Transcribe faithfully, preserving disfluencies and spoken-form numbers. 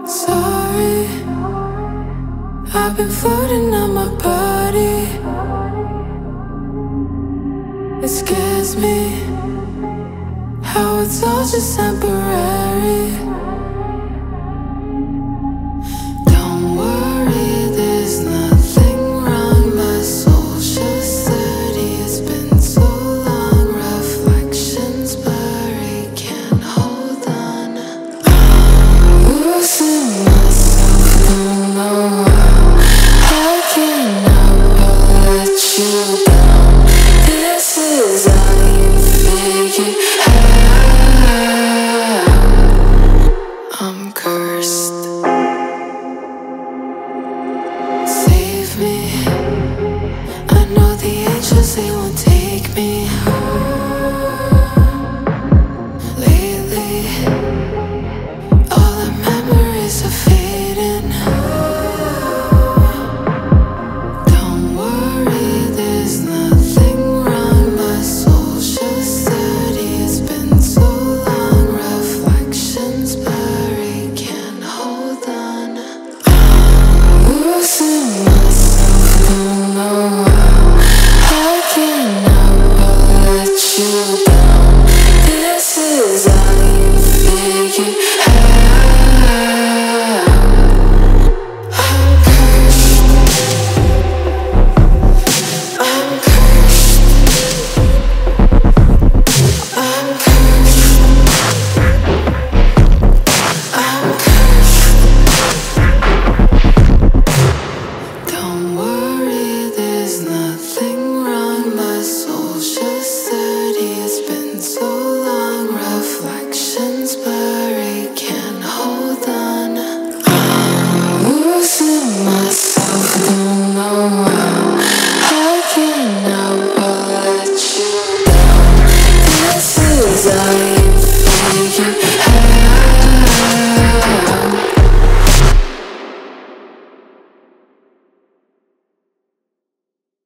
Sorry, I've been floating on my body. It scares me how it's all just temporary. Don't worry, there's nothing wrong. My soul's just thirty. It's been so long. Reflections blurry, can't hold on. I'm losing myself, don't know